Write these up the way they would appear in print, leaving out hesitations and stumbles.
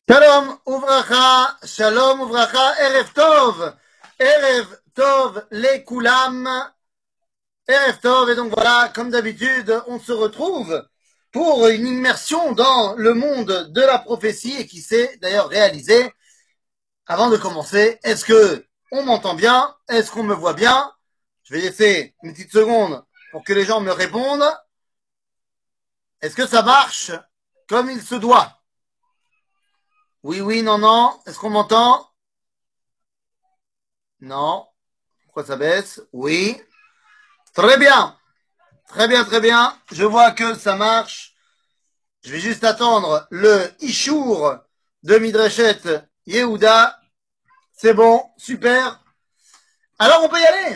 Shalom uvracha, Erev Tov, les Koulam, Erev Tov, et donc voilà, comme d'habitude, on se retrouve pour une immersion dans le monde de la prophétie et qui s'est d'ailleurs réalisée. Avant de commencer, est-ce que on m'entend bien? Est-ce qu'on me voit bien? Je vais laisser une petite seconde pour que les gens me répondent. Est-ce que ça marche comme il se doit? Oui, oui, non, non. Est-ce qu'on m'entend? Non. Pourquoi ça baisse? Oui. Très bien. Très bien, très bien. Je vois que ça marche. Je vais juste attendre le Ishour de Midreshet Yehuda. C'est bon. Super. Alors, on peut y aller.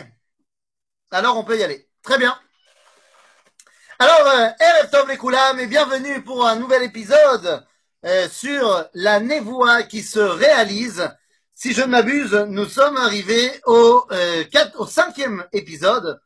Très bien. Alors, Erev Tov les Koulam et bienvenue pour un nouvel épisode sur la névoie qui se réalise. Si je ne m'abuse, nous sommes arrivés au cinquième épisode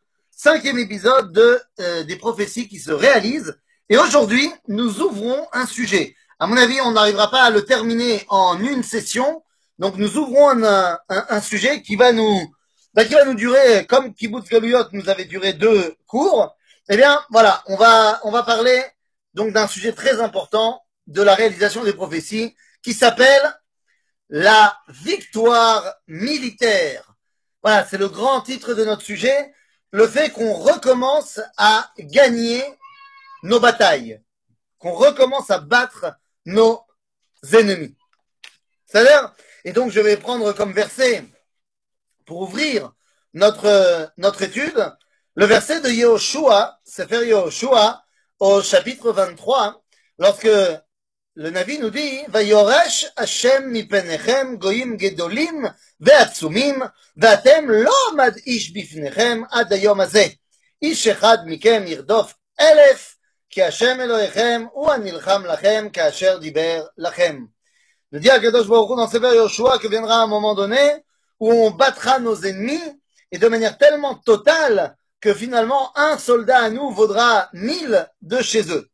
des prophéties qui se réalisent. Et aujourd'hui, nous ouvrons un sujet. À mon avis, on n'arrivera pas à le terminer en une session. Donc, nous ouvrons un sujet qui va nous durer, comme Kibbutz Galuyot nous avait duré 2 cours. Eh bien, voilà, on va parler donc d'un sujet très important de la réalisation des prophéties qui s'appelle la victoire militaire. Voilà, c'est le grand titre de notre sujet, le fait qu'on recommence à gagner nos batailles, qu'on recommence à battre nos ennemis. C'est-à-dire, et donc je vais prendre comme verset pour ouvrir notre étude, le verset de Yehoshua, Sefer Yehoshua, au chapitre 23, lorsque le Navi nous dit Vayoresh Hashem mipenechem goyim gedolim ve'atzumim ve'atem lo mad'ish bifnechem ad hayom hazeh ish echad mikem yirdof elef ki Hashem Elohechem hu hanilcham lachem kasher diber lachem. Le dit à Kadosh Baruch Hu dans Sefer Yehoshua que viendra un moment donné où on battra nos ennemis et de manière tellement totale que finalement un soldat à nous vaudra 1000 de chez eux.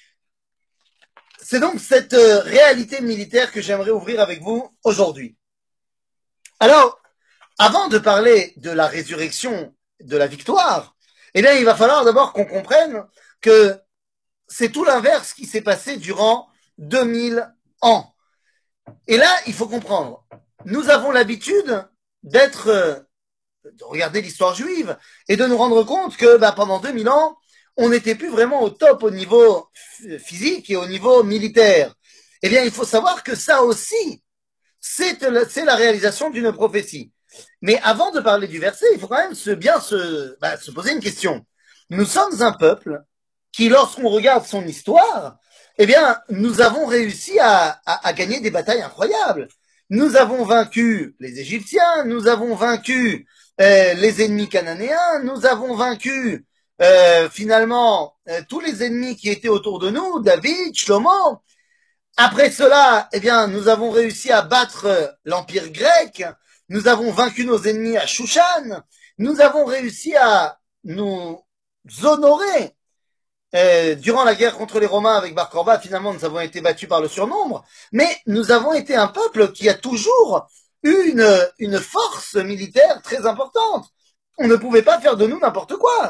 C'est donc cette réalité militaire que j'aimerais ouvrir avec vous aujourd'hui. Alors, avant de parler de la résurrection, de la victoire, eh bien, il va falloir d'abord qu'on comprenne que c'est tout l'inverse qui s'est passé durant 2000 ans. Et là, il faut comprendre. Nous avons l'habitude de regarder l'histoire juive et de nous rendre compte que pendant 2000 ans, on n'était plus vraiment au top au niveau physique et au niveau militaire. Eh bien, il faut savoir que ça aussi, c'est la réalisation d'une prophétie. Mais avant de parler du verset, il faut quand même se poser une question. Nous sommes un peuple qui, lorsqu'on regarde son histoire, eh bien, nous avons réussi à gagner des batailles incroyables. Nous avons vaincu les Égyptiens, nous avons vaincu les ennemis cananéens, nous avons vaincu finalement tous les ennemis qui étaient autour de nous, David, Shlomo. Après cela, eh bien, nous avons réussi à battre l'Empire grec, nous avons vaincu nos ennemis à Shushan, nous avons réussi à nous honorer durant la guerre contre les Romains avec Bar Korba. Finalement, nous avons été battus par le surnombre, mais nous avons été un peuple qui a toujours eu une force militaire très importante. On ne pouvait pas faire de nous n'importe quoi.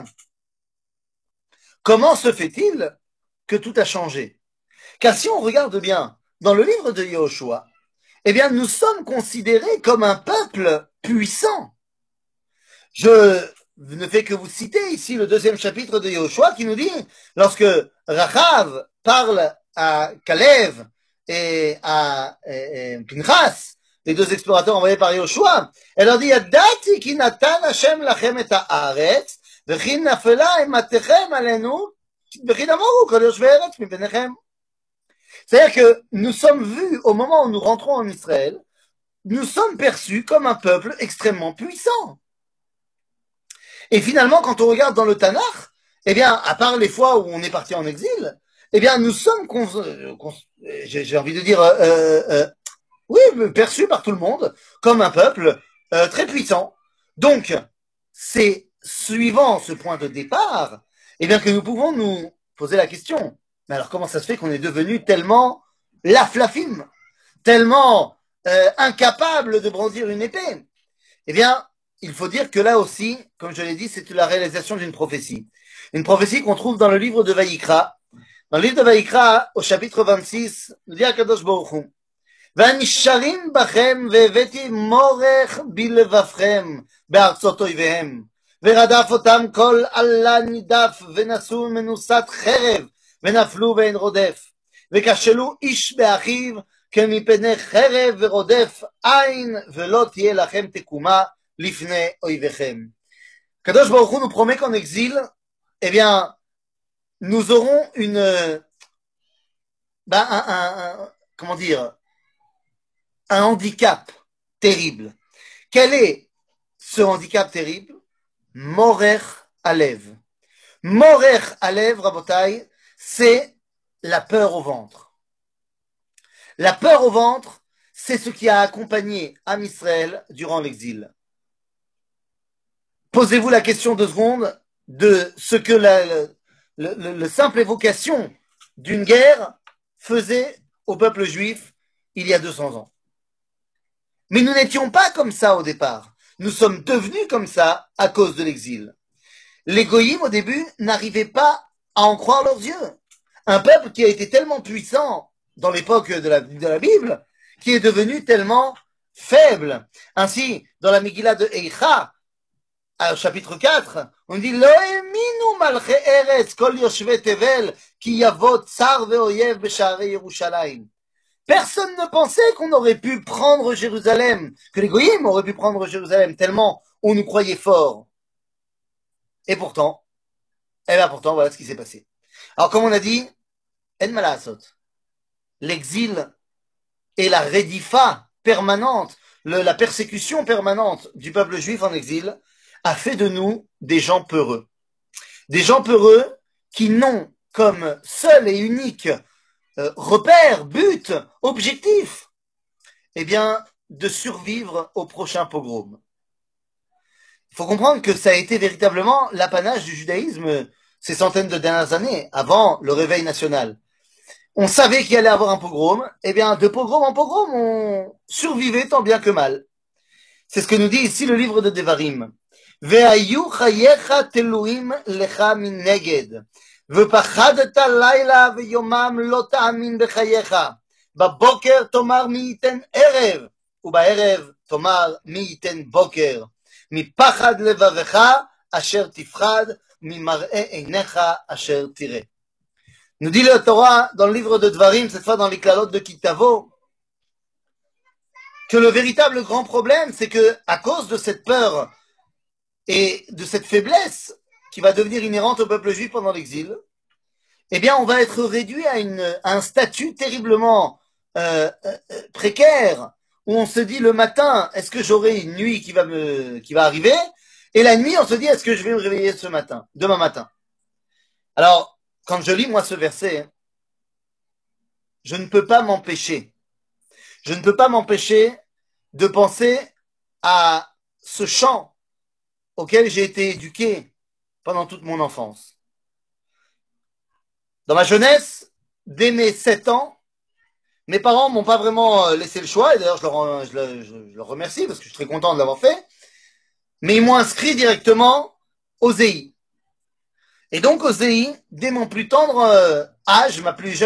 Comment se fait-il que tout a changé? Car si on regarde bien dans le livre de Yehoshua, eh bien, nous sommes considérés comme un peuple puissant. Je ne fais que vous citer ici le 2e chapitre de Yehoshua qui nous dit, lorsque Rachav parle à Kalev et à Pinchas, les 2 explorateurs envoyés par Yehoshua, elle leur dit, Yadati ki natan Hashem lachem et haaretz, v'chi nafela ematechem alenu, v'chi namoru kol yoshvei eretz mipenechem. C'est-à-dire que nous sommes vus, au moment où nous rentrons en Israël, nous sommes perçus comme un peuple extrêmement puissant. Et finalement, quand on regarde dans le Tanakh, eh bien, à part les fois où on est parti en exil, eh bien, nous sommes, j'ai envie de dire, oui, perçus par tout le monde comme un peuple très puissant. Donc, c'est suivant ce point de départ, eh bien, que nous pouvons nous poser la question. Mais alors, comment ça se fait qu'on est devenu tellement laflafim, tellement incapables de brandir une épée. Eh bien, il faut dire que là aussi, comme je l'ai dit, c'est la réalisation d'une prophétie. Une prophétie qu'on trouve dans le livre de Vaïkra. Dans le livre de Vaïkra, au chapitre 26, nous dit Akadosh Baruch Hu, והנשארים בכם והבאתי מורך בלבבכם בארצות אויביהם ורדף אותם כל עלה נידף ונשאו מנוסת חרב ונפלו ואין רודף וכשלו איש באחיו כמפני חרב ורודף עין ולא תהיה לכם תקומה לפני אויביכם. הקדוש ברוך הוא nous promet qu'en exil, eh bien, nous aurons comment dire, un handicap terrible. Quel est ce handicap terrible? Morer Alev. Morer Alev, Rabotai, c'est la peur au ventre. La peur au ventre, c'est ce qui a accompagné Am Israël durant l'exil. Posez-vous la question 2 secondes de ce que le simple évocation d'une guerre faisait au peuple juif il y a 200 ans. Mais nous n'étions pas comme ça au départ. Nous sommes devenus comme ça à cause de l'exil. Les goyim, au début, n'arrivaient pas à en croire leurs yeux. Un peuple qui a été tellement puissant dans l'époque de la Bible, qui est devenu tellement faible. Ainsi, dans la Megillah de Eicha, au chapitre 4, on dit Lo eminu malche eretz kol yoshve tevel ki yavot tsar veoyev b'sharei Yerushalayim. Personne ne pensait qu'on aurait pu prendre Jérusalem, que les goyim auraient pu prendre Jérusalem, tellement on nous croyait fort. Et pourtant, voilà ce qui s'est passé. Alors, comme on a dit, en malasot, l'exil et la redifa permanente, la persécution permanente du peuple juif en exil a fait de nous des gens peureux. Des gens peureux qui n'ont comme seul et unique repère, but, objectif, eh bien, de survivre au prochain pogrom. Il faut comprendre que ça a été véritablement l'apanage du judaïsme ces centaines de dernières années, avant le réveil national. On savait qu'il allait avoir un pogrom, eh bien, de pogrom en pogrom, on survivait tant bien que mal. C'est ce que nous dit ici le livre de Devarim. Ve'ayu chayecha teluim lecha min neged. ופחדת לילה ויומם לא תאמין בחייך. בבוקר תאמר מי ייתן ערב, ובערב תאמר מי ייתן בוקר. מפחד לבבך אשר תפחד, ממראה עיניך אשר תראה. Nous dit le Torah dans le livre de Dvarim, cette fois dans les Klalot de Kitavo, que le véritable grand problème, c'est que à cause de cette peur et de cette faiblesse qui va devenir inhérente au peuple juif pendant l'exil, eh bien, on va être réduit à un statut terriblement précaire, où on se dit le matin, est-ce que j'aurai une nuit qui va arriver? Et la nuit, on se dit, est-ce que je vais me réveiller demain matin? Alors, quand je lis, moi, ce verset, je ne peux pas m'empêcher de penser à ce chant auquel j'ai été éduqué pendant toute mon enfance. Dans ma jeunesse, dès mes 7 ans, mes parents m'ont pas vraiment laissé le choix, et d'ailleurs je leur remercie parce que je suis très content de l'avoir fait, mais ils m'ont inscrit directement au ZEI. Et donc au ZEI, dès mon plus tendre âge, ma plus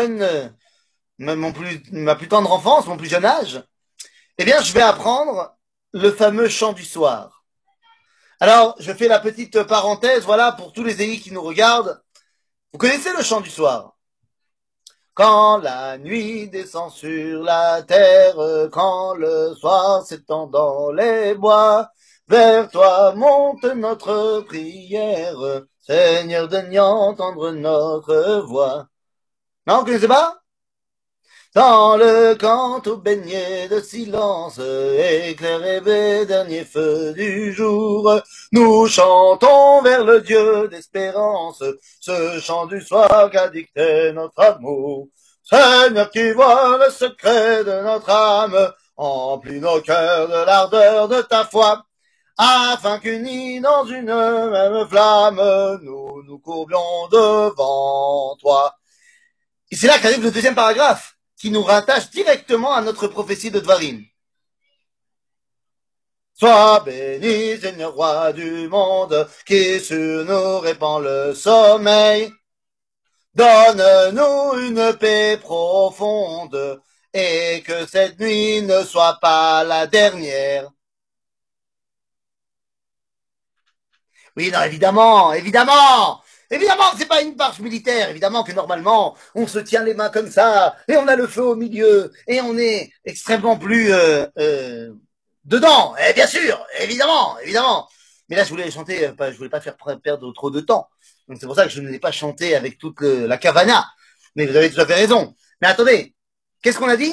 tendre enfance, mon plus jeune âge, eh bien je vais apprendre le fameux chant du soir. Alors, je fais la petite parenthèse, voilà, pour tous les ZEI qui nous regardent. Vous connaissez le chant du soir? Quand la nuit descend sur la terre, quand le soir s'étend dans les bois, vers toi monte notre prière, Seigneur, daigne entendre notre voix. Non, vous connaissez pas? Dans le canto baigné de silence, éclairé des derniers feux du jour, nous chantons vers le Dieu d'espérance, ce chant du soir qu'a dicté notre amour. Seigneur qui vois le secret de notre âme, emplis nos cœurs de l'ardeur de ta foi, afin qu'unis dans une même flamme, nous nous courbions devant toi. Et c'est là qu'arrive le deuxième paragraphe. qui nous rattache directement à notre prophétie de Dvarim. Sois béni, Seigneur roi du monde, qui sur nous répand le sommeil. Donne-nous une paix profonde, et que cette nuit ne soit pas la dernière. Oui, non, évidemment, évidemment, évidemment que c'est pas une marche militaire, évidemment que normalement, on se tient les mains comme ça, et on a le feu au milieu, et on est extrêmement plus dedans, et bien sûr, évidemment, évidemment. Mais là, je voulais chanter, je voulais pas faire perdre trop de temps. Donc c'est pour ça que je ne l'ai pas chanté avec toute la cavana. Mais vous avez tout à fait raison. Mais attendez, qu'est-ce qu'on a dit?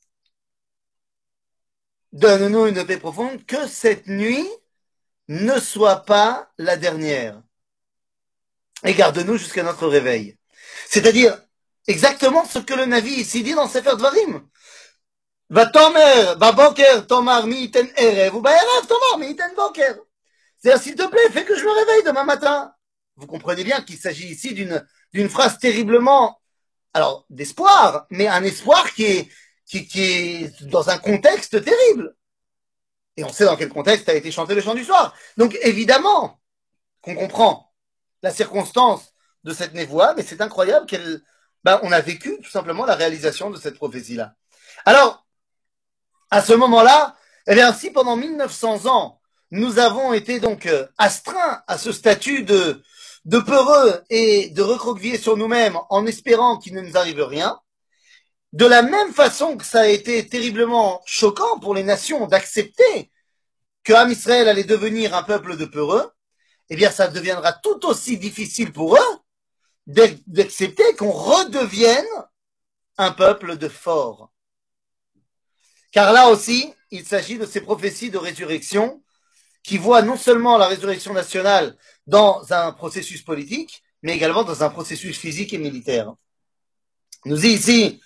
Donne-nous une paix profonde, que cette nuit ne soit pas la dernière. Et garde-nous jusqu'à notre réveil. C'est-à-dire exactement ce que le Navi ici dit dans Sefer Dvarim. Vatomer, baboker, tomar, mi iten erev, ou baerev, tomar, mi iten boker. C'est-à-dire, s'il te plaît, fais que je me réveille demain matin. Vous comprenez bien qu'il s'agit ici d'une phrase terriblement, alors, d'espoir, mais un espoir qui est dans un contexte terrible. Et on sait dans quel contexte a été chanté le chant du soir. Donc, évidemment, qu'on comprend la circonstance de cette névoie, mais c'est incroyable on a vécu tout simplement la réalisation de cette prophétie-là. Alors, à ce moment-là, eh bien, si pendant 1900 ans, nous avons été donc astreints à ce statut de peureux et de recroqueviller sur nous-mêmes en espérant qu'il ne nous arrive rien, de la même façon que ça a été terriblement choquant pour les nations d'accepter que Am Israël allait devenir un peuple de peureux, eh bien, ça deviendra tout aussi difficile pour eux d'accepter qu'on redevienne un peuple de forts. Car là aussi, il s'agit de ces prophéties de résurrection qui voient non seulement la résurrection nationale dans un processus politique, mais également dans un processus physique et militaire. Nous dit ici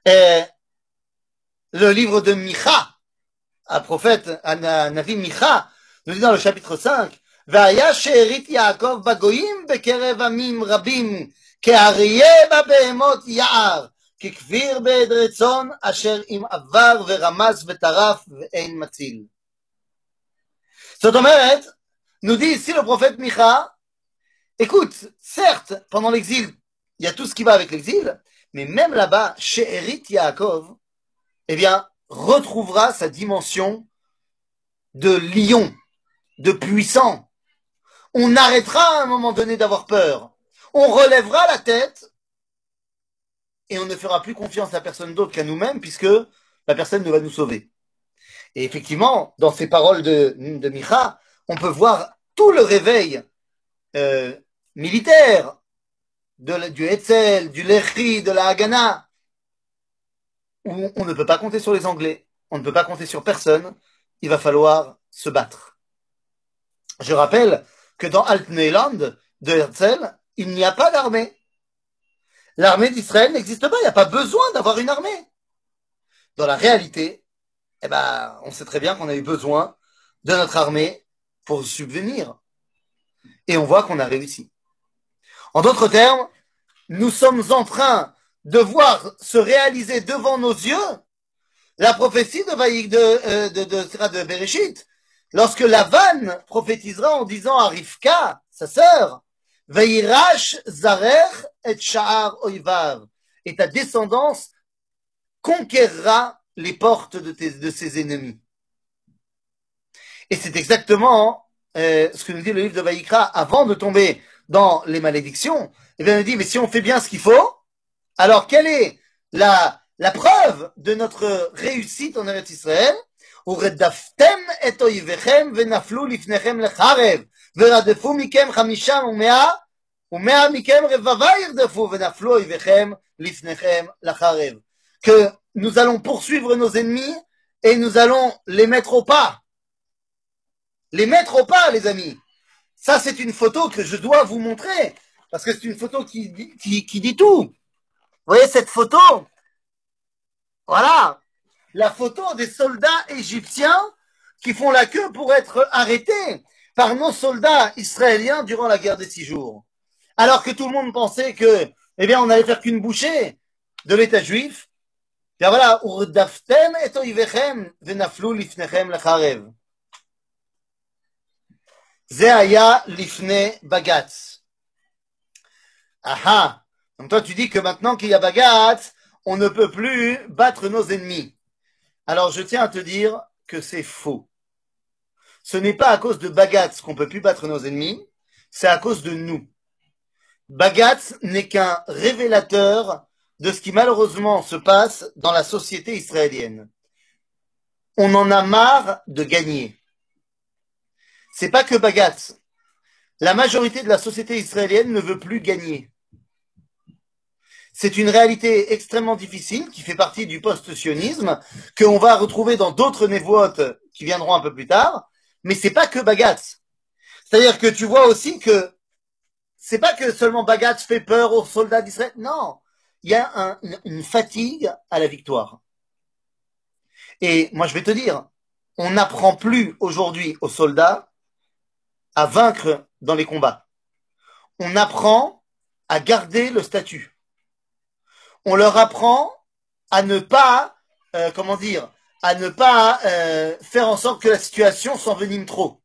le livre de Micha, un prophète, un Navi Micha, nous dit dans le chapitre 5, והיה שארית יעקב בגויים בקרב עמים רבים, כאריה בבהמות יער, ככפיר בעדרי צאן, אשר עם עבר ורמס וטרף ואין מציל. זאת אומרת, nous dit ici le prophète Micha, écoute, certes, pendant l'exil, il y a tout ce qui va avec l'exil, mais même là-bas, She'erit Yaakov, eh bien, retrouvera sa dimension de lion, de puissant. On arrêtera à un moment donné d'avoir peur. On relèvera la tête et on ne fera plus confiance à personne d'autre qu'à nous-mêmes puisque la personne ne va nous sauver. Et effectivement, dans ces paroles de Micha, on peut voir tout le réveil militaire du Hetzel, du Lechi, de la Haganah, où on ne peut pas compter sur les Anglais, on ne peut pas compter sur personne, il va falloir se battre. Je rappelle que dans Alt-Neuland de Herzl, il n'y a pas d'armée. L'armée d'Israël n'existe pas, il n'y a pas besoin d'avoir une armée. Dans la réalité, eh ben, on sait très bien qu'on a eu besoin de notre armée pour subvenir. Et on voit qu'on a réussi. En d'autres termes, nous sommes en train de voir se réaliser devant nos yeux la prophétie de Bereshit, lorsque Lavan prophétisera en disant à Rivka, sa sœur, Veirash Zarer et Sha'ar Oivav, et ta descendance conquérera les portes de ses ennemis. Et c'est exactement ce que nous dit le livre de Vaïkra avant de tomber dans les malédictions. Eh bien, il nous dit, mais si on fait bien ce qu'il faut, alors quelle est la preuve de notre réussite en Eretz Israël? ורדפתם את אויביכם ונפלו לפניכם לחרב ורדפו מכם 500 ומאה מכם רבבה ירדפו ונפלו אויביכם לפניכם לחרב. Que nous allons poursuivre nos ennemis et nous allons les mettre au pas. Les mettre au pas, les amis. Ça, c'est une photo que je dois vous montrer parce que c'est une photo qui dit tout. Vous voyez cette photo? Voilà. La photo des soldats égyptiens qui font la queue pour être arrêtés par nos soldats israéliens durant la guerre des 6 jours. Alors que tout le monde pensait que, eh bien, on allait faire qu'une bouchée de l'État juif. Bien voilà, urdaftem et oivechem venaflu lifnechem lecharev. Ze haya lifne bagatz. Ah. Donc toi tu dis que maintenant qu'il y a bagatz, on ne peut plus battre nos ennemis. Alors je tiens à te dire que c'est faux. Ce n'est pas à cause de bagatz qu'on ne peut plus battre nos ennemis, c'est à cause de nous. Bagatz n'est qu'un révélateur de ce qui malheureusement se passe dans la société israélienne. On en a marre de gagner. C'est pas que Bagatz. La majorité de la société israélienne ne veut plus gagner. C'est une réalité extrêmement difficile qui fait partie du post-sionisme qu'on va retrouver dans d'autres névotes qui viendront un peu plus tard. Mais c'est pas que Bagatz. C'est-à-dire que tu vois aussi que c'est pas que seulement Bagatz fait peur aux soldats d'Israël. Non. Il y a une fatigue à la victoire. Et moi, je vais te dire, on n'apprend plus aujourd'hui aux soldats à vaincre dans les combats. On apprend à garder le statut. On leur apprend à ne pas, comment dire, à ne pas faire en sorte que la situation s'envenime trop,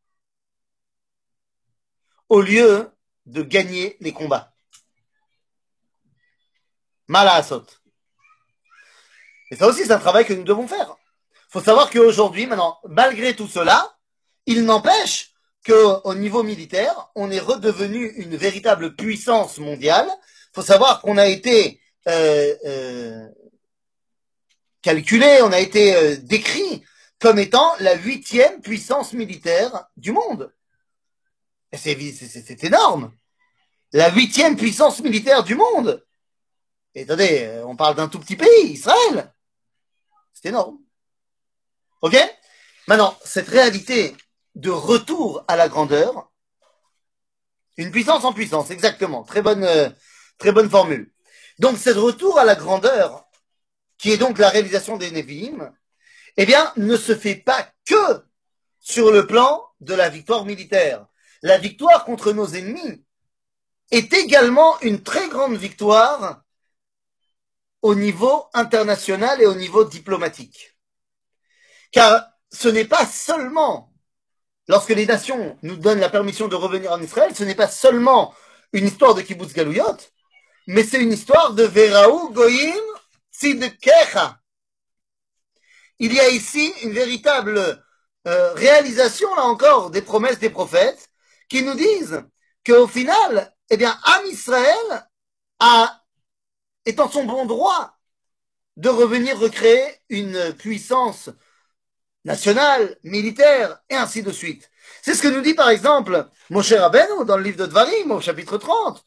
au lieu de gagner les combats. Mal à assot. Et ça aussi, c'est un travail que nous devons faire. Il faut savoir qu'aujourd'hui, maintenant, malgré tout cela, il n'empêche qu'au niveau militaire, on est redevenu une véritable puissance mondiale. Il faut savoir qu'on a été calculé, on a été décrit comme étant la 8e puissance militaire du monde. C'est énorme. La 8e puissance militaire du monde. Et attendez, on parle d'un tout petit pays, Israël. C'est énorme. Ok? Maintenant, cette réalité de retour à la grandeur, une puissance en puissance, exactement. Très bonne formule. Donc, ce retour à la grandeur, qui est donc la réalisation des Névi'im, eh bien, ne se fait pas que sur le plan de la victoire militaire. La victoire contre nos ennemis est également une très grande victoire au niveau international et au niveau diplomatique. Car ce n'est pas seulement, lorsque les nations nous donnent la permission de revenir en Israël, ce n'est pas seulement une histoire de kibbutz galouyot, mais c'est une histoire de Veraou Goyim Tzidkecha. Il y a ici une véritable réalisation, là encore, des promesses des prophètes qui nous disent qu'au final, eh bien, Am Israël est en son bon droit de revenir recréer une puissance nationale, militaire, et ainsi de suite. C'est ce que nous dit par exemple Moshe Rabbeinu dans le livre de Dvarim, au chapitre 30.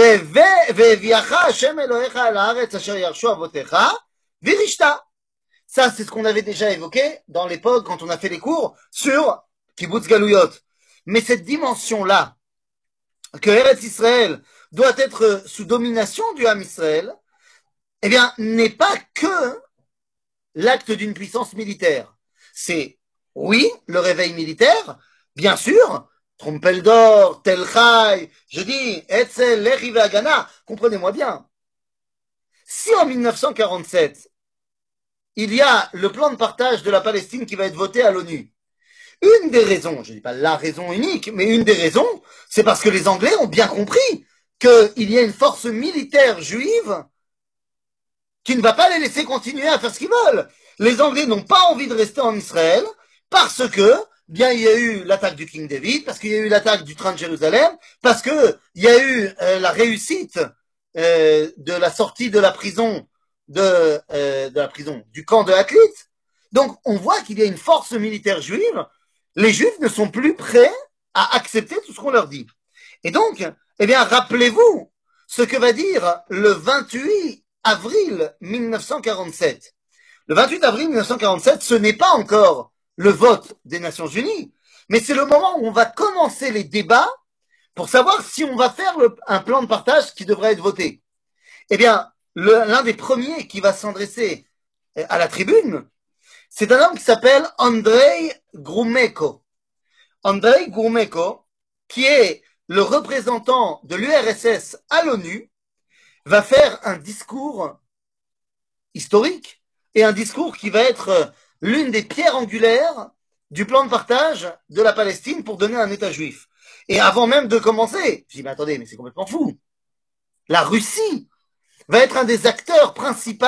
Ça, c'est ce qu'on avait déjà évoqué dans l'époque quand on a fait les cours sur Kibbutz Galouyot. Mais cette dimension-là, que Eretz Israël doit être sous domination du Ham Israël, eh bien, n'est pas que l'acte d'une puissance militaire. C'est, oui, le réveil militaire, bien sûr, Trompeldor, Tel Chai, je dis, Etzel, Lechi Agana, comprenez-moi bien. Si en 1947, il y a le plan de partage de la Palestine qui va être voté à l'ONU, une des raisons, je ne dis pas la raison unique, mais une des raisons, c'est parce que les Anglais ont bien compris qu'il y a une force militaire juive qui ne va pas les laisser continuer à faire ce qu'ils veulent. Les Anglais n'ont pas envie de rester en Israël parce que, bien, il y a eu l'attaque du King David, parce qu'il y a eu l'attaque du train de Jérusalem, parce que il y a eu la réussite de la sortie de la prison, du camp de Haklit. Donc, on voit qu'il y a une force militaire juive. Les Juifs ne sont plus prêts à accepter tout ce qu'on leur dit. Et donc, eh bien, rappelez-vous ce que va dire le 28 avril 1947. Le 28 avril 1947, ce n'est pas encore le vote des Nations Unies, mais c'est le moment où on va commencer les débats pour savoir si on va faire un plan de partage qui devrait être voté. Eh bien, l'un des premiers qui va s'adresser à la tribune, c'est un homme qui s'appelle Andrei Gromyko. Andrei Gromyko, qui est le représentant de l'URSS à l'ONU, va faire un discours historique, et un discours qui va être l'une des pierres angulaires du plan de partage de la Palestine pour donner un État juif. Et avant même de commencer, je dis, mais attendez, mais c'est complètement fou. La Russie va être un des acteurs principaux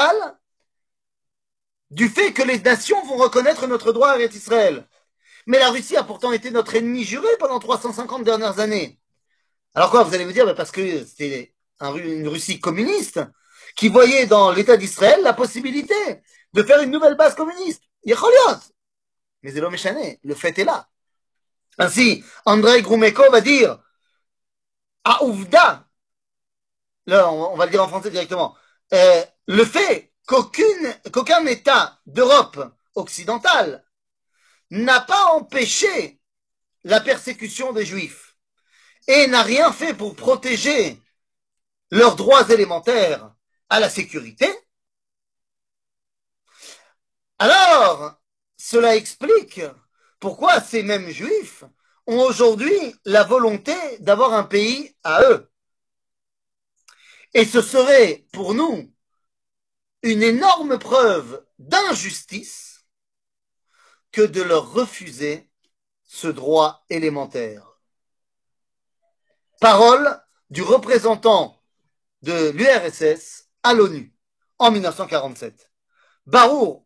du fait que les nations vont reconnaître notre droit avec Israël. Mais la Russie a pourtant été notre ennemi juré pendant 350 dernières années. Alors quoi, vous allez me dire, parce que c'était une Russie communiste qui voyait dans l'État d'Israël la possibilité de faire une nouvelle base communiste. Mais c'est l'homme échané, le fait est là. Ainsi, Andrei Gromyko va dire, à Ouvda, là on va le dire en français directement, le fait qu'aucun État d'Europe occidentale n'a pas empêché la persécution des Juifs et n'a rien fait pour protéger leurs droits élémentaires à la sécurité, alors cela explique pourquoi ces mêmes Juifs ont aujourd'hui la volonté d'avoir un pays à eux. Et ce serait pour nous une énorme preuve d'injustice que de leur refuser ce droit élémentaire. Parole du représentant de l'URSS à l'ONU en 1947. Barour.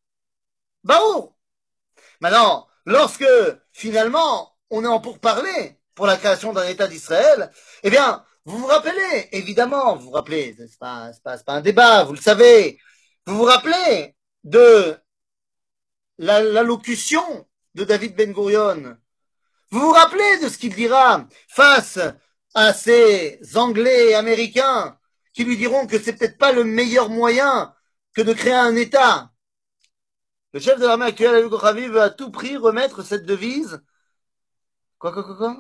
Maintenant, lorsque finalement on est en pourparlers pour la création d'un État d'Israël, eh bien, vous vous rappelez, évidemment, vous vous rappelez, c'est pas un débat, vous le savez, vous vous rappelez de l'allocution de David Ben Gurion. Vous vous rappelez de ce qu'il dira face à ces Anglais et Américains qui lui diront que c'est peut-être pas le meilleur moyen que de créer un État. Le chef de l'armée actuel, Aviv Kochavi, veut à tout prix remettre cette devise. Quoi?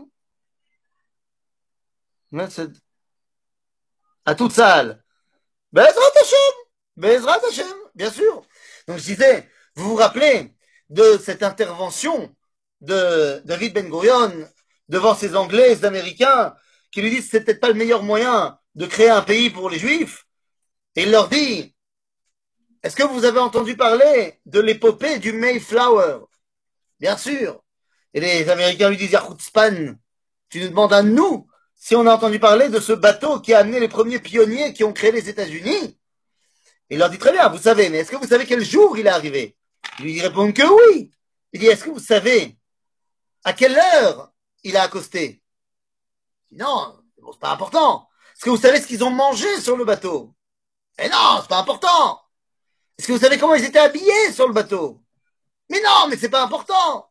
À toute salle. Bezrat Hashem. Bezrat Hashem, bien sûr. Donc je disais, vous vous rappelez de cette intervention de David Ben Gurion devant ces Anglais, ces Américains, qui lui disent que c'est peut-être pas le meilleur moyen de créer un pays pour les Juifs. Et il leur dit, est-ce que vous avez entendu parler de l'épopée du Mayflower? Bien sûr. Et les Américains lui disent, Yachutzpan, tu nous demandes à nous si on a entendu parler de ce bateau qui a amené les premiers pionniers qui ont créé les États-Unis. Il leur dit très bien, vous savez, mais est-ce que vous savez quel jour il est arrivé? Ils répondent que oui. Il dit, est-ce que vous savez à quelle heure il a accosté? Il dit, non, bon, c'est pas important. Est-ce que vous savez ce qu'ils ont mangé sur le bateau? Eh non, c'est pas important. Est-ce que vous savez comment ils étaient habillés sur le bateau? Mais non, mais c'est pas important.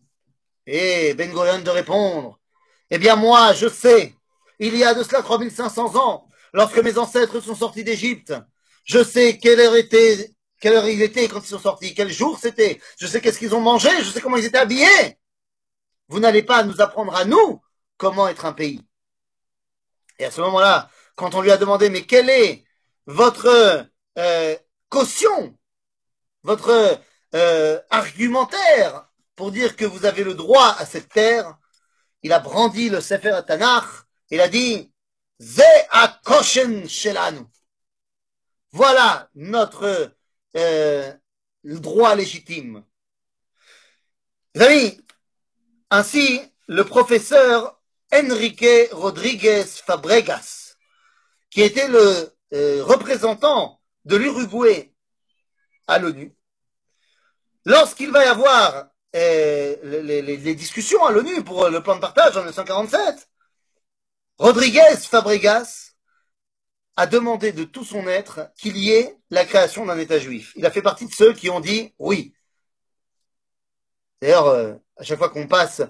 Et Ben Gurion de répondre, eh bien moi, je sais, il y a de cela 3500 ans, lorsque mes ancêtres sont sortis d'Égypte, je sais quelle heure il était quand ils sont sortis, quel jour c'était, je sais qu'est-ce qu'ils ont mangé, je sais comment ils étaient habillés. Vous n'allez pas nous apprendre à nous comment être un pays. Et à ce moment-là, quand on lui a demandé, mais quelle est votre caution, votre argumentaire pour dire que vous avez le droit à cette terre, il a brandi le Sefer Tanakh, il a dit, Ze akoshen shelanu. Voilà notre droit légitime. Les amis, ainsi, le professeur Enrique Rodriguez Fabregas, qui était le représentant de l'Uruguay à l'ONU, lorsqu'il va y avoir les discussions à l'ONU pour le plan de partage en 1947, Rodriguez Fabregas a demandé de tout son être qu'il y ait la création d'un État juif. Il a fait partie de ceux qui ont dit oui. D'ailleurs, à chaque fois qu'on passe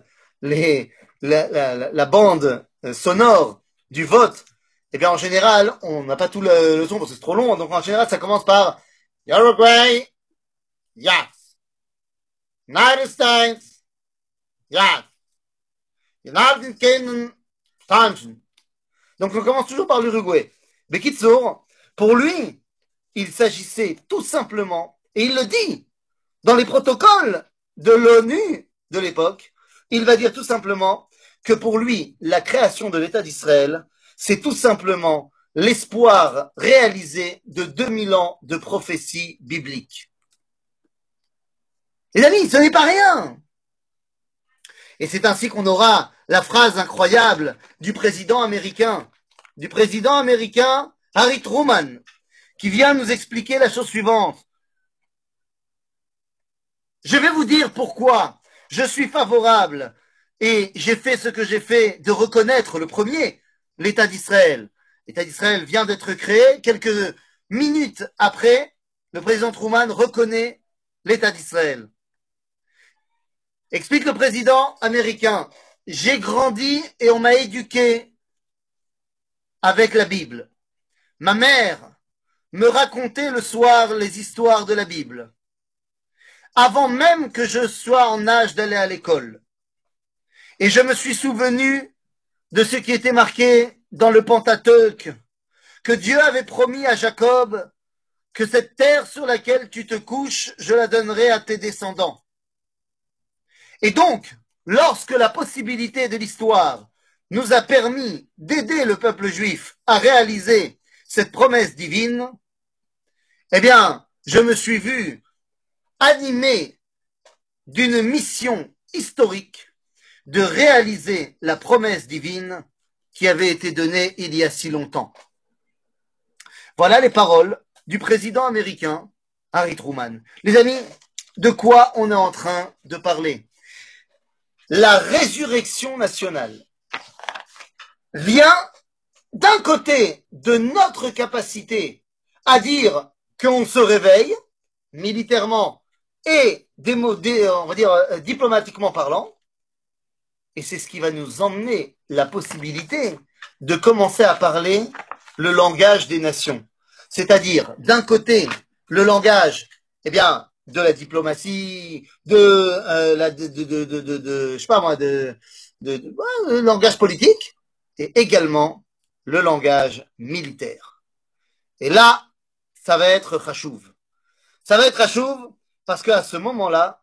la bande sonore du vote, eh bien en général, on n'a pas tout le son parce que c'est trop long. Donc en général, ça commence par Uruguay, yes. United States, yes. United Kingdom, Tanzanie. Donc on commence toujours par l'Uruguay. Bekitsour, pour lui, il s'agissait tout simplement, et il le dit dans les protocoles de l'ONU de l'époque, il va dire tout simplement que pour lui, la création de l'État d'Israël, c'est tout simplement l'espoir réalisé de 2000 ans de prophétie biblique. Les amis, ce n'est pas rien. Et c'est ainsi qu'on aura la phrase incroyable du président américain Harry Truman, qui vient nous expliquer la chose suivante. Je vais vous dire pourquoi je suis favorable et j'ai fait ce que j'ai fait de reconnaître le premier, l'État d'Israël. L'État d'Israël vient d'être créé. Quelques minutes après, le président Truman reconnaît l'État d'Israël. Explique le président américain. J'ai grandi et on m'a éduqué avec la Bible. Ma mère me racontait le soir les histoires de la Bible. Avant même que je sois en âge d'aller à l'école. Et je me suis souvenu de ce qui était marqué dans le Pentateuque, que Dieu avait promis à Jacob que cette terre sur laquelle tu te couches, je la donnerai à tes descendants. Et donc, lorsque la possibilité de l'histoire nous a permis d'aider le peuple juif à réaliser cette promesse divine, eh bien, je me suis vu animé d'une mission historique de réaliser la promesse divine qui avait été donnée il y a si longtemps. Voilà les paroles du président américain Harry Truman. Les amis, de quoi on est en train de parler? La résurrection nationale vient d'un côté de notre capacité à dire qu'on se réveille militairement et on va dire diplomatiquement parlant, et c'est ce qui va nous emmener la possibilité de commencer à parler le langage des nations. C'est-à-dire, d'un côté, le langage, eh bien, de la diplomatie, je sais pas moi, le langage politique, et également le langage militaire. Et là, ça va être chachouv. Ça va être chachouv parce qu'à ce moment-là,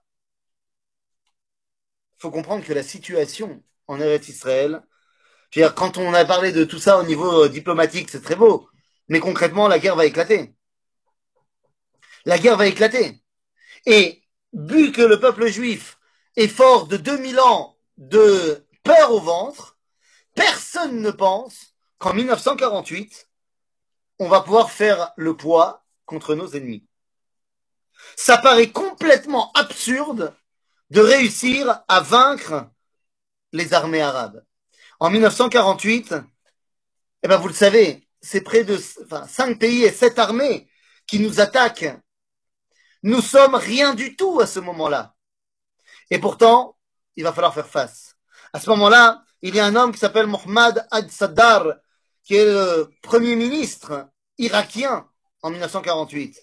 il faut comprendre que la situation en Eretz Israël, je veux dire, quand on a parlé de tout ça au niveau diplomatique, c'est très beau, mais concrètement, la guerre va éclater. La guerre va éclater. Et vu que le peuple juif est fort de 2000 ans de peur au ventre, personne ne pense qu'en 1948, on va pouvoir faire le poids contre nos ennemis. Ça paraît complètement absurde de réussir à vaincre les armées arabes. En 1948, eh ben vous le savez, c'est près de 5 pays et 7 armées qui nous attaquent. Nous sommes rien du tout à ce moment-là. Et pourtant, il va falloir faire face. À ce moment-là, il y a un homme qui s'appelle Mohammad Al-Sadar, qui est le premier ministre irakien en 1948.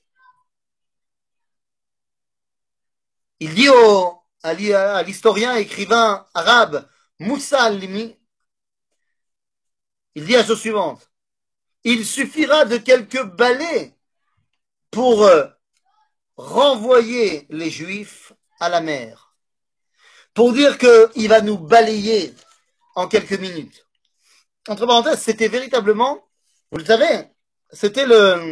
Il dit à l'historien et écrivain arabe Moussa Al-Limi, il dit la chose suivante. Il suffira de quelques balais pour renvoyer les Juifs à la mer. Pour dire qu'il va nous balayer en quelques minutes. Entre parenthèses, c'était véritablement, vous le savez, c'était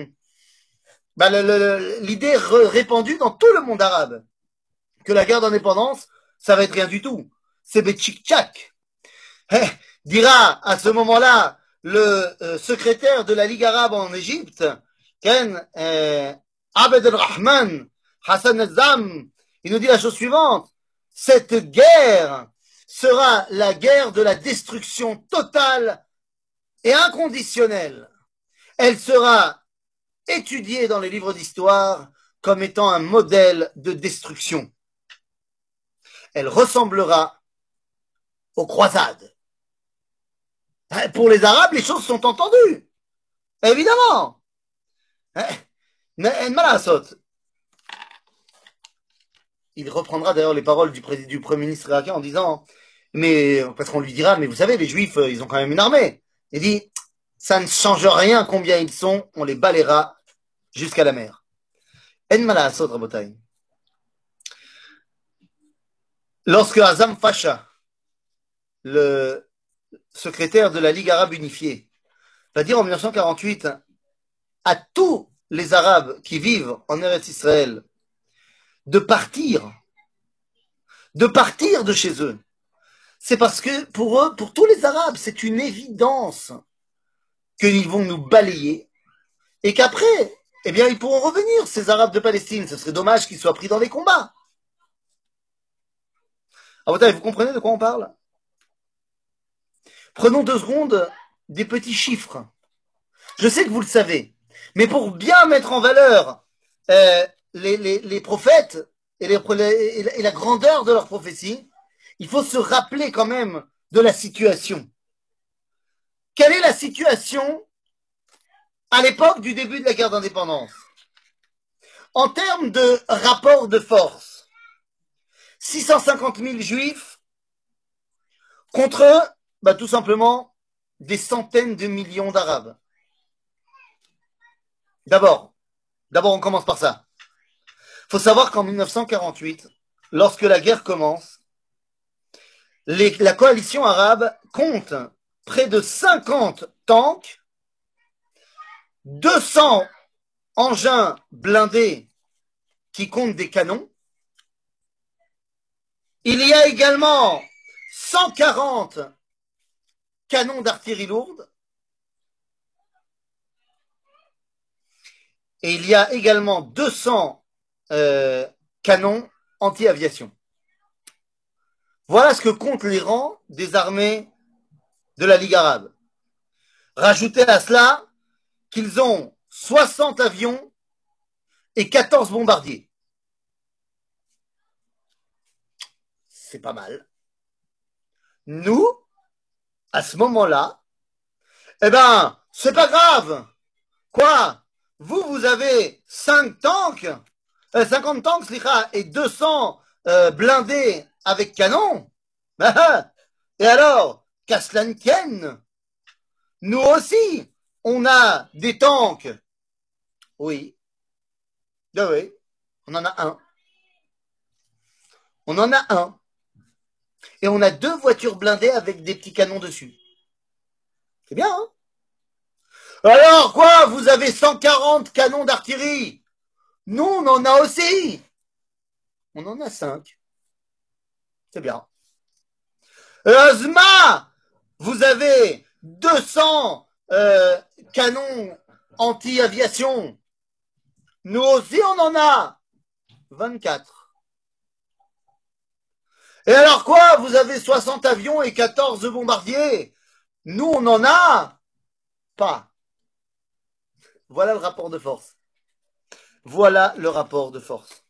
l'idée répandue dans tout le monde arabe que la guerre d'indépendance, ça va être rien du tout. C'est Betchik-Tchak. Dira à ce moment-là le secrétaire de la Ligue arabe en Égypte, Ken Abed el-Rahman Hassan el-Zam, il nous dit la chose suivante. Cette guerre sera la guerre de la destruction totale et inconditionnelle. Elle sera étudiée dans les livres d'histoire comme étant un modèle de destruction. Elle ressemblera aux croisades. Pour les Arabes, les choses sont entendues. Évidemment. Il reprendra d'ailleurs les paroles du Premier ministre irakien en disant, mais parce qu'on lui dira, mais vous savez, les Juifs, ils ont quand même une armée. Il dit, ça ne change rien combien ils sont, on les balayera jusqu'à la mer. En malasot, Rabotai. Lorsque Azam Fasha, le secrétaire de la Ligue arabe unifiée, va dire en 1948 à tous les Arabes qui vivent en Eretz Israël de partir de partir de chez eux. C'est parce que pour eux, pour tous les Arabes, c'est une évidence qu'ils vont nous balayer et qu'après, eh bien, ils pourront revenir, ces Arabes de Palestine. Ce serait dommage qu'ils soient pris dans des combats. Ah, vous comprenez de quoi on parle? Prenons 2 secondes des petits chiffres. Je sais que vous le savez, mais pour bien mettre en valeur les prophètes et la grandeur de leur prophétie, il faut se rappeler quand même de la situation. Quelle est la situation à l'époque du début de la guerre d'indépendance? En termes de rapport de force, 650 000 juifs contre, tout simplement, des centaines de millions d'Arabes. D'abord, on commence par ça. Il faut savoir qu'en 1948, lorsque la guerre commence, la coalition arabe compte près de 50 tanks, 200 engins blindés qui comptent des canons. Il y a également 140 canons d'artillerie lourde. Et il y a également 200 canons anti-aviation. Voilà ce que comptent les rangs des armées de la Ligue arabe. Rajoutez à cela qu'ils ont 60 avions et 14 bombardiers. C'est pas mal. Nous, à ce moment-là, eh ben, c'est pas grave. Quoi? Vous avez 5 tanks, 50 tanks, et 200 blindés avec canon. Et alors, qu'à cela ne tienne, nous aussi, on a des tanks. Oui. Ah oui. On en a un. On en a un. Et on a 2 voitures blindées avec des petits canons dessus. C'est bien, hein? Alors quoi? Vous avez 140 canons d'artillerie. Nous, on en a aussi. On en a 5. C'est bien. Heureusement, vous avez 200 canons anti-aviation. Nous aussi, on en a 24. Et alors quoi? Vous avez 60 avions et 14 bombardiers. Nous, on en a pas. Voilà le rapport de force. Voilà le rapport de force.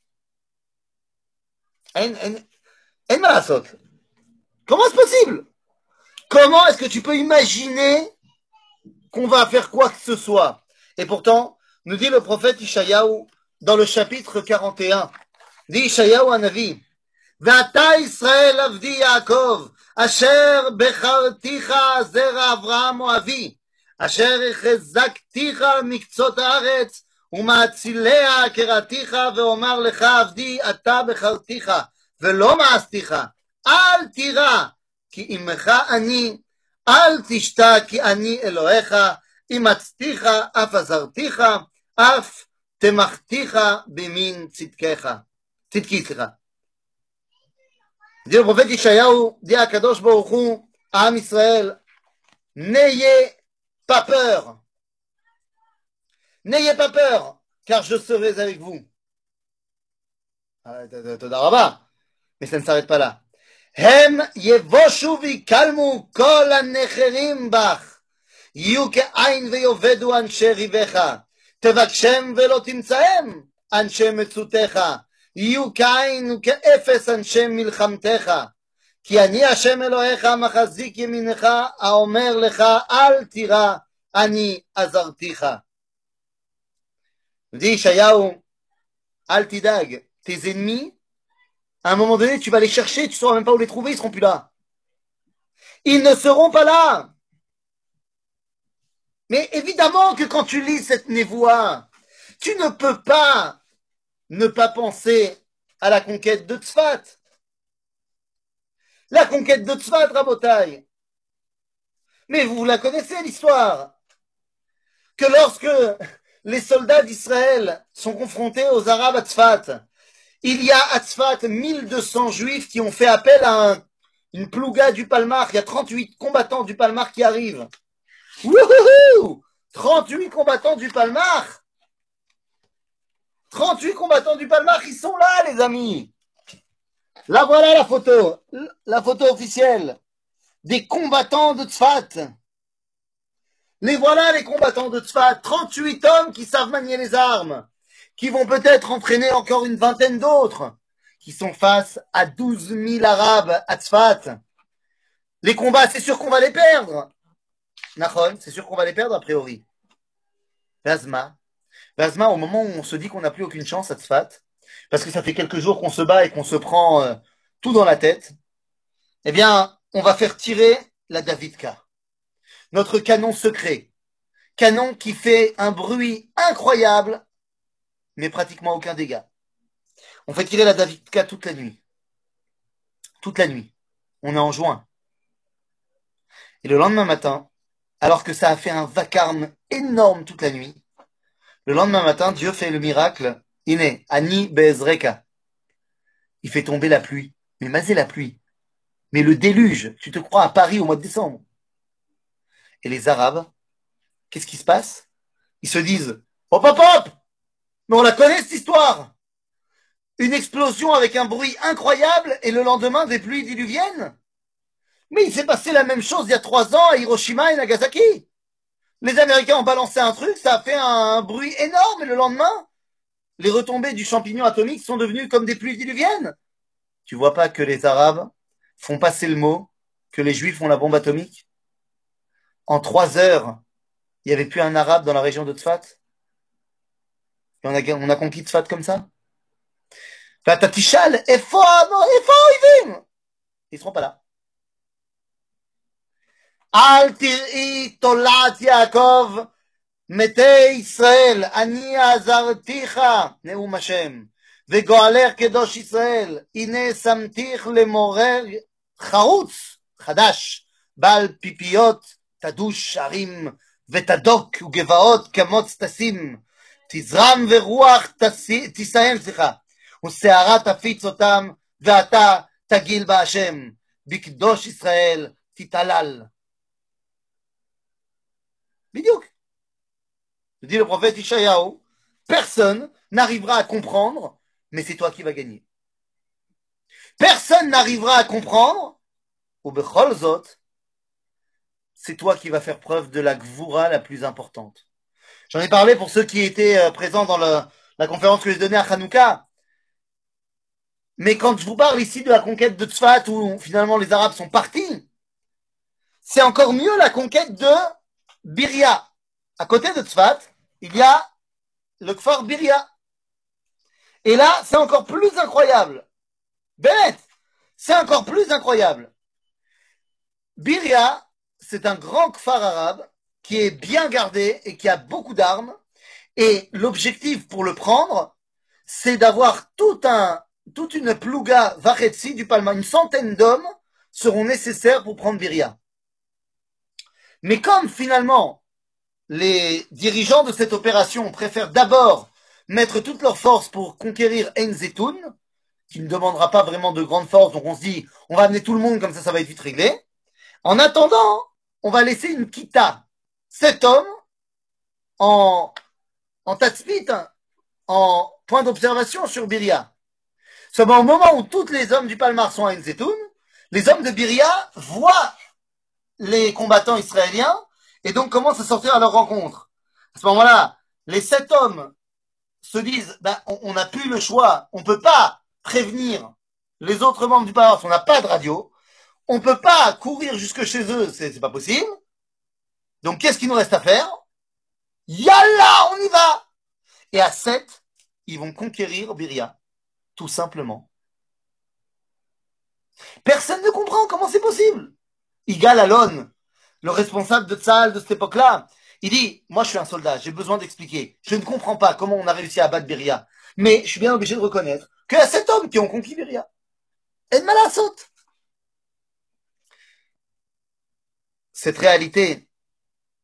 En malasot. Comment c'est possible? Comment est-ce que tu peux imaginer qu'on va faire quoi que ce soit? Et pourtant, nous dit le prophète Ishayahu dans le chapitre 41, dit Ishayahu Hanavi, ואתה ישראל עבדי יעקב, אשר בחרתיך זרע אברהם אוהבי, אשר החזקתיך מקצות הארץ, ומאציליה קראתיך, ואומר לך עבדי אתה בחרתיך, ולא מאסתיך, אל תירא, כי עמך אני, אל תשתא, כי אני אלוהיך, אימצתיך, אף עזרתיך, אף תמכתיך במין צדקך. צדקי, סליחה. Dit le prophète Ishayahu, dit à Kadosh Baruch Hu, à Am Israël, n'ayez pas peur. N'ayez pas peur, car je serai avec vous. Mais ça ne s'arrête pas là. Hem yevoshu vikalmu kol hanecherim bach. יהיו כעין ויאבדו אנשי ריבך, תבקשם ולא תמצאם אנשי מצותך, יהיו כעין וכאפס אנשי מלחמתך, כי אני השם אלוהיך מחזיק ימינך, האומר לך אל תירא, אני עזרתיך. dit Yeshayahu, Al Tidag, tes ennemis, à un moment donné, tu vas les chercher, tu ne sauras même pas où les trouver, ils ne seront plus là. Ils ne seront pas là. Mais évidemment que quand tu lis cette névoie, tu ne peux pas ne pas penser à la conquête de Tzfat. La conquête de Tzfat, Rabotai. Mais vous la connaissez, l'histoire. Que lorsque les soldats d'Israël sont confrontés aux Arabes à Tzfat, Il y a à Tzfat 1200 juifs qui ont fait appel à une plouga du Palmar. Il y a 38 combattants du Palmar qui arrivent. Wouhou! 38 combattants du Palmar. 38 combattants du Palmar qui sont là, les amis. Là, voilà la photo officielle des combattants de Tzfat. Les voilà, les combattants de Tzfat. 38 hommes qui savent manier les armes, qui vont peut-être entraîner encore une vingtaine d'autres, qui sont face à 12 000 Arabes à Tzfat. Les combats, c'est sûr qu'on va les perdre. Nahon, c'est sûr qu'on va les perdre a priori. Vazma, au moment où on se dit qu'on n'a plus aucune chance à Tzfat, parce que ça fait quelques jours qu'on se bat et qu'on se prend tout dans la tête, eh bien, on va faire tirer la Davidka, notre canon secret, canon qui fait un bruit incroyable, mais pratiquement aucun dégât. On fait tirer la Davidka toute la nuit. Toute la nuit. On est en juin. Et le lendemain matin, alors que ça a fait un vacarme énorme toute la nuit, le lendemain matin, Dieu fait le miracle. Iné, Ani Bezreka. Il fait tomber la pluie. Mais mazé la pluie. Mais le déluge. Tu te crois à Paris au mois de décembre. Et les Arabes, qu'est-ce qui se passe? Ils se disent, hop hop hop! Mais on la connaît cette histoire! Une explosion avec un bruit incroyable et le lendemain des pluies diluviennes? Mais il s'est passé la même chose il y a 3 ans à Hiroshima et Nagasaki. Les Américains ont balancé un truc, ça a fait un bruit énorme et le lendemain, les retombées du champignon atomique sont devenues comme des pluies diluviennes. Tu vois pas que les Arabes font passer le mot que les Juifs ont la bombe atomique? En 3 heures, il n'y avait plus un Arabe dans la région de Tzfat. Et on a conquis Tzfat comme ça. ואתה תשאל, איפה האויבים? Ils seront pas là. אל תראי תולעת יעקב מתי ישראל, אני עזרתיך, נאום השם, וגואלך קדוש ישראל, הנה שמתיך למורר חרוץ, חדש, בעל פיפיות, תדוש ערים, ותדוק וגבעות כמוץ תשים, תזרם ורוח תסיים, ושערה תפיץ אותם, ואתה תגיל בהשם, בקדוש ישראל תתעלל. בדיוק. Dit le prophète Ishayahu, personne n'arrivera à comprendre, mais c'est toi qui vas gagner. Personne n'arrivera à comprendre, ou bechol zot, c'est toi qui vas faire preuve de la gvoura la plus importante. J'en ai parlé pour ceux qui étaient présents dans la conférence que j'ai donnée à Hanouka. Mais quand je vous parle ici de la conquête de Tzfat, où finalement les Arabes sont partis, c'est encore mieux la conquête de Biria. À côté de Tzfat, il y a le Kfar Biria. Et là, c'est encore plus incroyable. Bête, c'est encore plus incroyable. Biria, c'est un grand kfar arabe qui est bien gardé et qui a beaucoup d'armes. Et l'objectif pour le prendre, c'est d'avoir toute une plouga vachetzi du Palma. Une centaine d'hommes seront nécessaires pour prendre Biria. Mais comme finalement, les dirigeants de cette opération préfèrent d'abord mettre toutes leurs forces pour conquérir Ein Zetoun, qui ne demandera pas vraiment de grande force, donc on se dit, on va amener tout le monde, comme ça va être vite réglé. En attendant, on va laisser une kita, 7 hommes, en tatspit, en point d'observation sur Biria. Seulement au moment où tous les hommes du Palmar sont à Ein Zetoun, les hommes de Biria voient les combattants israéliens et donc commencent à sortir à leur rencontre. À ce moment-là, les 7 hommes se disent, ben, on n'a plus le choix, on ne peut pas prévenir les autres membres du Palmar, on n'a pas de radio, on ne peut pas courir jusque chez eux, c'est pas possible. Donc qu'est-ce qu'il nous reste à faire? Yallah, on y va! Et à 7, ils vont conquérir Biria, tout simplement. Personne ne comprend comment c'est possible. Igal Alon, le responsable de Tzahal de cette époque-là, il dit, moi je suis un soldat, j'ai besoin d'expliquer. Je ne comprends pas comment on a réussi à battre Biria, mais je suis bien obligé de reconnaître qu'il y a 7 hommes qui ont conquis Biria. Et de malassot. Cette réalité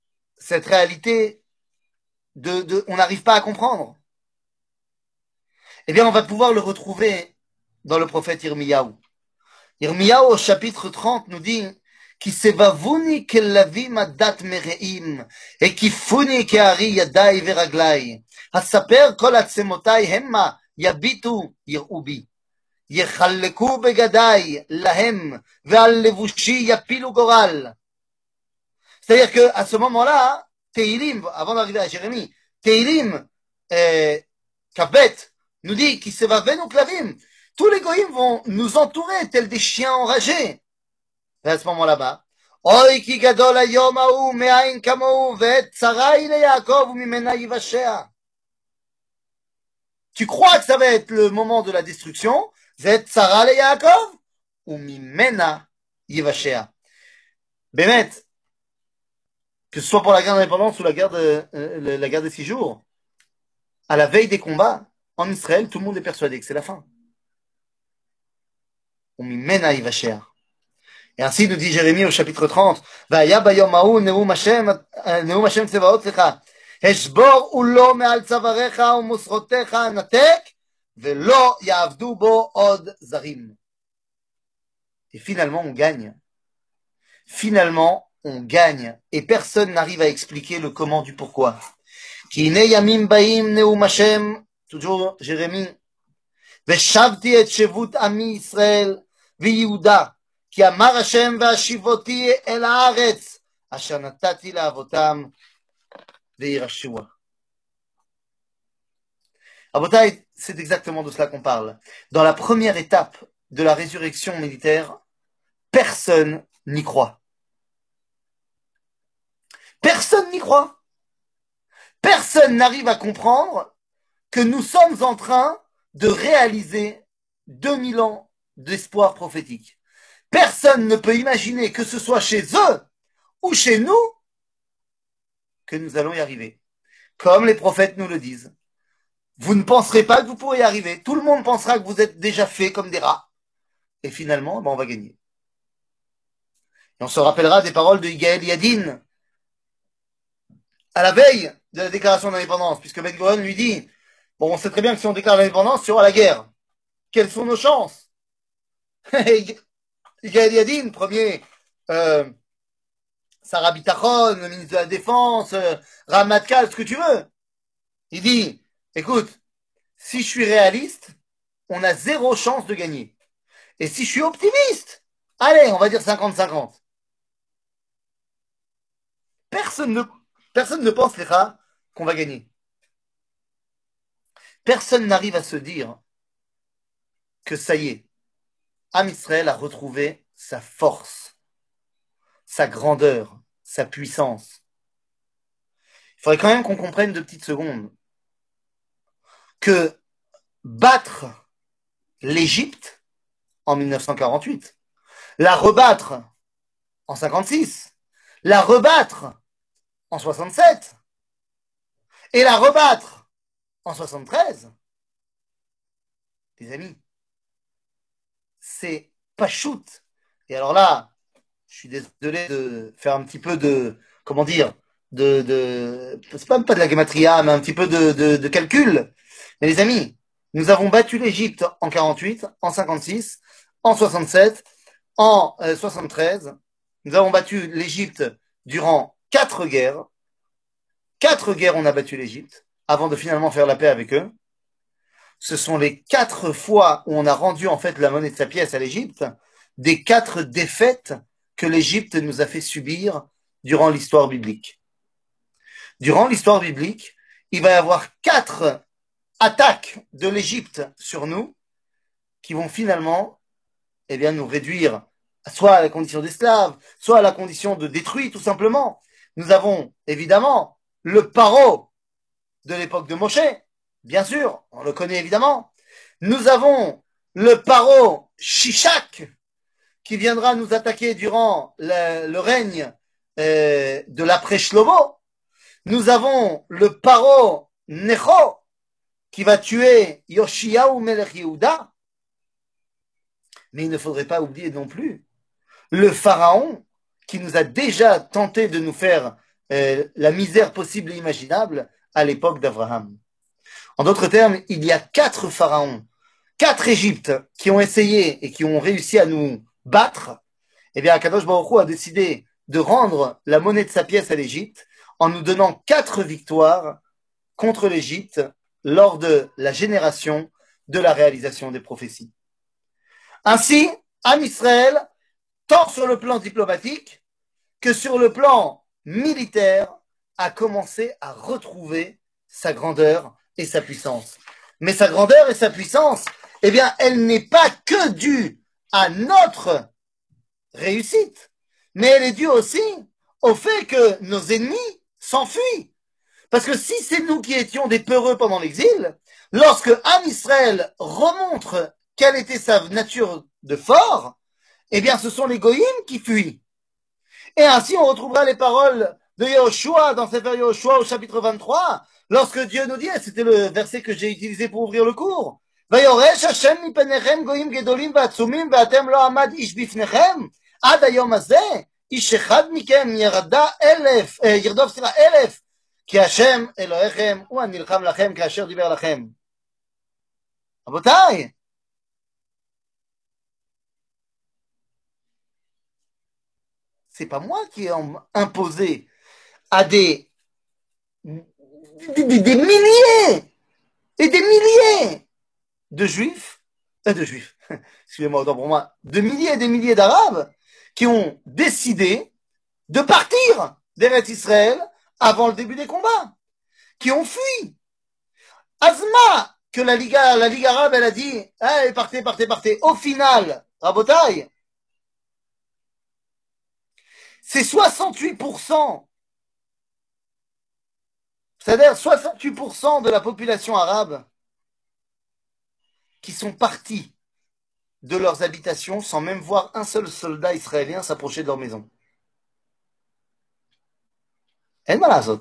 on n'arrive pas à comprendre. Eh bien, on va pouvoir le retrouver dans le prophète Yirmiyahu. Yirmiyahu, au chapitre 30, nous dit qui sevavuni kelavim adat mereim et qui funi keari yadai veraglai. Hasaper kol atsemotai hemma yabitu yirubi. יחלקו בגדיי להם ועל לבושי יפילו גורל. C'est-à-dire qu'à ce moment-là, Teilim, avant d'arriver à Jérémie, Teilim, Kafbet, nous dit qu'il se va nos clavim. Tous les goïms vont nous entourer tels des chiens enragés. Et à ce moment-là-bas, Oy ki gadol hayom hahu me'ain kamohu ve'et tsarai leYaakov u'mimena yivashea. Tu crois que ça va être le moment de la destruction? Ve'et tsara leYaakov u'mimena yivashea. Bémet, que ce soit pour la guerre d'indépendance ou la guerre des 6 jours, à la veille des combats, en Israël, tout le monde est persuadé que c'est la fin. U'mimena yivashea. Et ainsi nous dit Jérémie au chapitre 30, Vaya bayom hahu neum Hashem tsevaot lecha, Heshbor ulo me'al tzavarecha u'musrotecha anatek, ve'lo ya'avdu bo od zarim. Et finalement, on gagne. Finalement, on gagne. Et personne n'arrive à expliquer le comment du pourquoi. Ki hine yamim baim neum Hashem, toujours Jérémie, Ve'shavti et shevut ami Israël, ve'Yehuda, כי אמר השם והשיבותי אל הארץ אשר נתתי לאבותם וירשוע. Abotai, c'est exactement de cela qu'on parle. Dans la première étape de la résurrection militaire, personne n'y croit. Personne n'y croit. Personne n'arrive à comprendre que nous sommes en train de réaliser 2000 ans d'espoir prophétique. Personne ne peut imaginer que ce soit chez eux ou chez nous que nous allons y arriver. Comme les prophètes nous le disent. Vous ne penserez pas que vous pourrez y arriver. Tout le monde pensera que vous êtes déjà faits comme des rats. Et finalement, on va gagner. Et on se rappellera des paroles de Yigael Yadin à la veille de la déclaration d'indépendance, puisque Ben Gurion lui dit, bon, on sait très bien que si on déclare l'indépendance, il y aura la guerre. Quelles sont nos chances? Yigael Yadin, premier Sarah Bitachon, le ministre de la Défense, Ramatkal, ce que tu veux. Il dit, écoute, si je suis réaliste, on a 0 chance de gagner. Et si je suis optimiste, allez, on va dire 50-50. Personne ne pense, les rats, qu'on va gagner. Personne n'arrive à se dire que ça y est, Am Israël a retrouvé sa force, sa grandeur, sa puissance. Il faudrait quand même qu'on comprenne 2 petites secondes que battre l'Égypte en 1948, la rebattre en 56, la rebattre en 67 et la rebattre en 73, les amis, c'est pas shoot. Et alors là, je suis désolé de faire un petit peu de, comment dire, c'est pas de la gematria, mais un petit peu de calcul. Mais les amis, nous avons battu l'Égypte en 48, en 56, en 67, en 73. Nous avons battu l'Égypte durant 4 guerres. 4 guerres, on a battu l'Égypte avant de finalement faire la paix avec eux. Ce sont les 4 fois où on a rendu en fait la monnaie de sa pièce à l'Égypte, des 4 défaites que l'Égypte nous a fait subir durant l'histoire biblique. Durant l'histoire biblique, il va y avoir 4 attaques de l'Égypte sur nous qui vont finalement nous réduire soit à la condition d'esclaves, soit à la condition de détruits, tout simplement. Nous avons évidemment le paro de l'époque de Moshe, bien sûr, on le connaît évidemment. Nous avons le paro Shishak qui viendra nous attaquer durant le règne de l'après Shlomo. Nous avons le paro Necho qui va tuer Yoshiyahu Melech Yehuda. Mais il ne faudrait pas oublier non plus le pharaon qui nous a déjà tenté de nous faire la misère possible et imaginable à l'époque d'Abraham. En d'autres termes, il y a 4 pharaons, 4 Égyptes qui ont essayé et qui ont réussi à nous battre. Eh bien, Akadosh Baruch Hu a décidé de rendre la monnaie de sa pièce à l'Égypte en nous donnant 4 victoires contre l'Égypte lors de la génération de la réalisation des prophéties. Ainsi, Am Israël, tant sur le plan diplomatique que sur le plan militaire, a commencé à retrouver sa grandeur et sa puissance. Mais sa grandeur et sa puissance, eh bien, elle n'est pas que due à notre réussite, mais elle est due aussi au fait que nos ennemis s'enfuient. Parce que si c'est nous qui étions des peureux pendant l'exil, lorsque Am Israël remontre quelle était sa nature de fort, eh bien, ce sont les goïms qui fuient. Et ainsi, on retrouvera les paroles de Yehoshua dans Sefer Yehoshua au chapitre 23, lorsque Dieu nous dit, et c'était le verset que j'ai utilisé pour ouvrir le cours, ויורש השם מפניכם גויים גדולים ועצומים ואתם לא עמד איש בפניכם עד היום הזה איש אחד מכם ירדוף 1,000 כי השם אלוהיכם הוא הנלחם לכם כאשר דיבר לכם. רבותיי, c'est pas moi qui ai imposé à des milliers et des milliers de juifs, excusez-moi autant pour moi, de milliers et des milliers d'Arabes qui ont décidé de partir d'Eretz Israël avant le début des combats, qui ont fui. Azma, que la Ligue arabe, elle a dit, hey, partez, partez, partez. Au final, Rabotai, c'est 68%, c'est-à-dire 68% de la population arabe qui sont partis de leurs habitations sans même voir un seul soldat israélien s'approcher de leur maison. En malazot.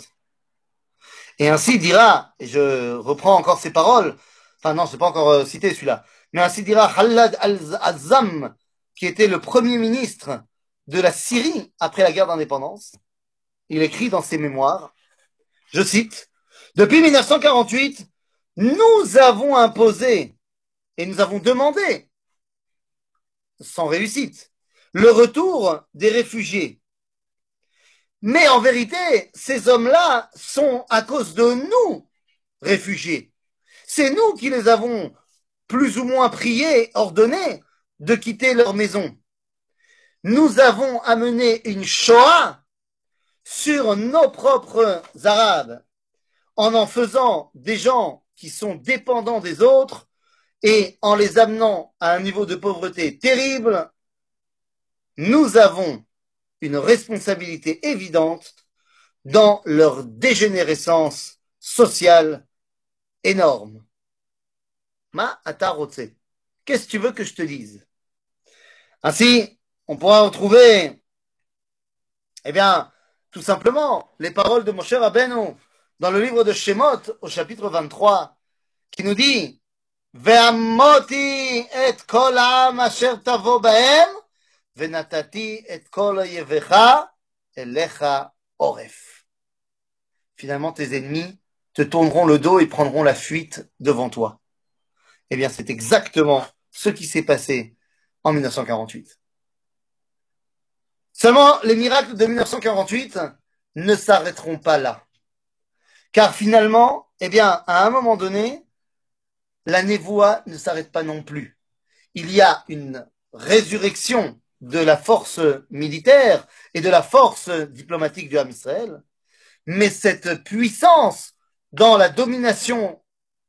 Et ainsi dira, et je reprends encore ces paroles, enfin non, c'est pas encore cité celui-là, mais ainsi dira Khalad al-Azzam, qui était le premier ministre de la Syrie après la guerre d'indépendance. Il écrit dans ses mémoires, je cite, depuis 1948, nous avons imposé et nous avons demandé, sans réussite, le retour des réfugiés. Mais en vérité, ces hommes-là sont à cause de nous réfugiés. C'est nous qui les avons plus ou moins priés, ordonnés de quitter leur maison. Nous avons amené une Shoah sur nos propres Arabes en faisant des gens qui sont dépendants des autres et en les amenant à un niveau de pauvreté terrible. Nous avons une responsabilité évidente dans leur dégénérescence sociale énorme. Ma atarotse. Qu'est-ce que tu veux que je te dise? Ainsi, on pourra retrouver, eh bien, tout simplement, les paroles de Moshe Rabbeinu dans le livre de Shemot, au chapitre 23, qui nous dit Ve'amoti et kol ha'am asher tavo ba'em ve'natati et kol yevecha elecha oref. Finalement, tes ennemis te tourneront le dos et prendront la fuite devant toi. Eh bien, c'est exactement ce qui s'est passé en 1948. Seulement, les miracles de 1948 ne s'arrêteront pas là. Car finalement, eh bien, à un moment donné, la névoie ne s'arrête pas non plus. Il y a une résurrection de la force militaire et de la force diplomatique du Ham Israël, mais cette puissance dans la domination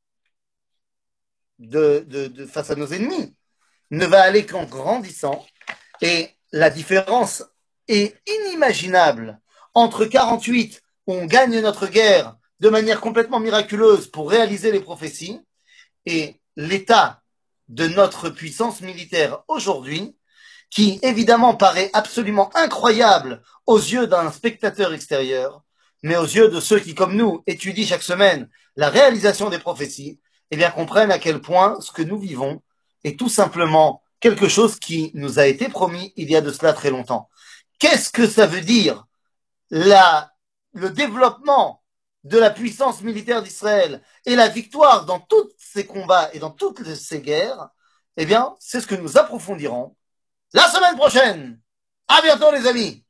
face à nos ennemis ne va aller qu'en grandissant, et la différence est inimaginable entre 48, où on gagne notre guerre de manière complètement miraculeuse pour réaliser les prophéties, et l'état de notre puissance militaire aujourd'hui, qui évidemment paraît absolument incroyable aux yeux d'un spectateur extérieur, mais aux yeux de ceux qui, comme nous, étudient chaque semaine la réalisation des prophéties, eh bien comprennent à quel point ce que nous vivons est tout simplement quelque chose qui nous a été promis il y a de cela très longtemps. Qu'est-ce que ça veut dire le développement de la puissance militaire d'Israël et la victoire dans tous ces combats et dans toutes ces guerres, eh bien, c'est ce que nous approfondirons la semaine prochaine. À bientôt, les amis.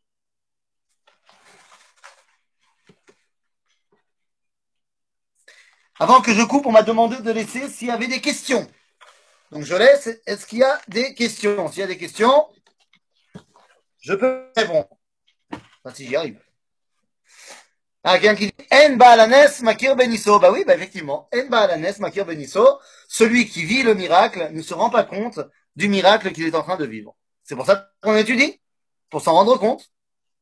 Avant que je coupe, on m'a demandé de laisser s'il y avait des questions. Donc je laisse. Est-ce qu'il y a des questions? S'il y a des questions, je peux répondre. Enfin, si j'y arrive. Ah, quelqu'un qui dit En Baalanes Makir Benisso. Bah oui, bah effectivement. En Baalanes Makir Benisso. Celui qui vit le miracle ne se rend pas compte du miracle qu'il est en train de vivre. C'est pour ça qu'on étudie, pour s'en rendre compte.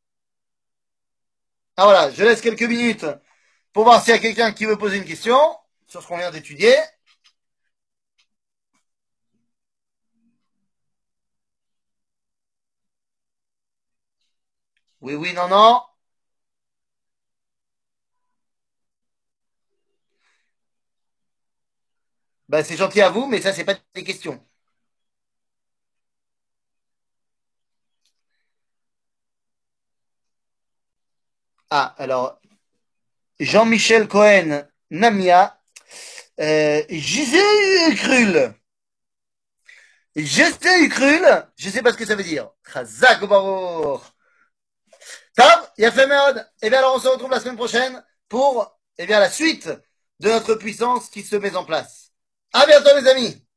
Ah voilà, je laisse quelques minutes pour voir s'il y a quelqu'un qui veut poser une question sur ce qu'on vient d'étudier. Oui, oui, non, non. Bah c'est gentil à vous, mais ça c'est pas des questions. Ah, alors Jean-Michel Cohen, Namia, Gisèle Krul. Gisèle Krul, je sais pas ce que ça veut dire. Chazak Baruch. Top, il a fait merde. Et bien alors on se retrouve la semaine prochaine pour la suite de notre puissance qui se met en place. À bientôt les amis.